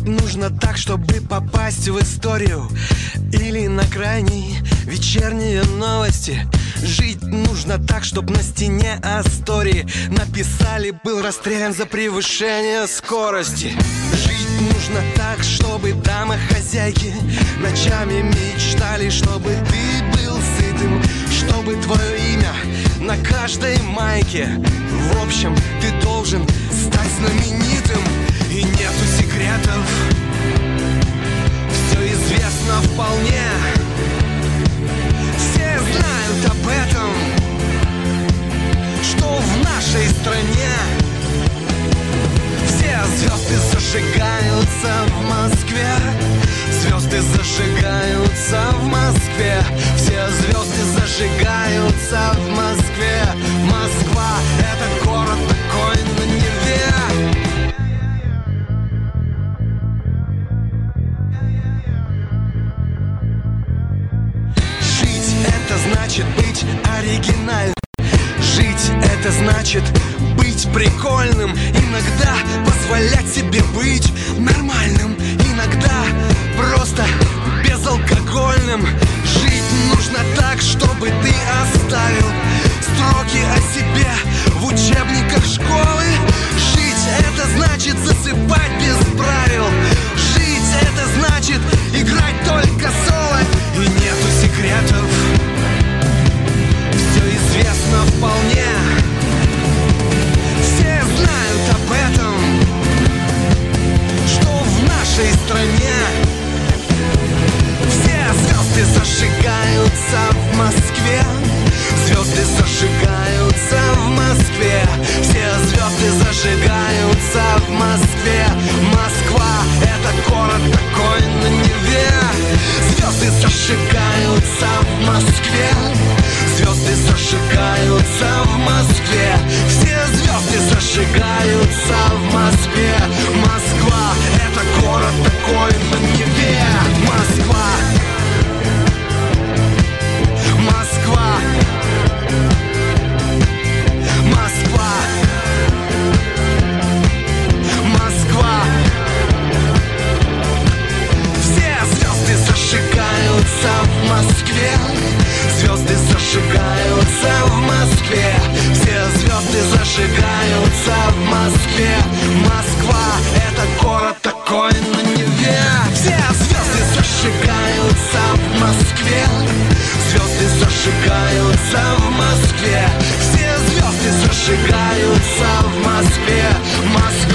нужно так, чтобы попасть в историю или на крайние вечерние новости. Жить нужно так, чтобы на стене Астории написали: был расстрелян за превышение скорости. Жить нужно так, чтобы дамы-хозяйки ночами мечтали, чтобы ты был сытым, чтобы твое имя на каждой майке. В общем, ты должен стать знаменитым, и нету секретов, все известно вполне. Все знают об этом, что в нашей стране все звезды зажигаются в Москве. Звезды зажигаются в Москве. Все звезды зажигаются в Москве. Москва — это город такой на Неве. Жить — это значит быть оригинальным. Жить — это значит быть прикольным. Иногда позволять себе быть нормальным. Иногда просто безалкогольным. Жить нужно так, чтобы ты оставил строки о себе в учебниках школы. Жить — это значит засыпать без правил. Жить — это значит играть только соло. И нету секретов, все известно вполне. Все знают об этом, что в нашей стране все звезды зажигаются в Москве. Звезды зажигаются в Москве. Все звезды зажигаются в Москве. Москва — это город такой на Неве. Звезды зажигаются в Москве. Звезды зажигаются в Москве. Все звезды зажигаются в Москве. Москва — это город такой на Неве. Москва. Москва. Москва. Москва. Все звезды зажигаются в Москве. Звезды зажигаются в Москве. Все звезды зажигаются в Москве. Москва — это город такой на Неве. Все звезды зажигаются в Москве. Звезды зажигаются в Москве. Все звезды зажигаются в Москве. Москва.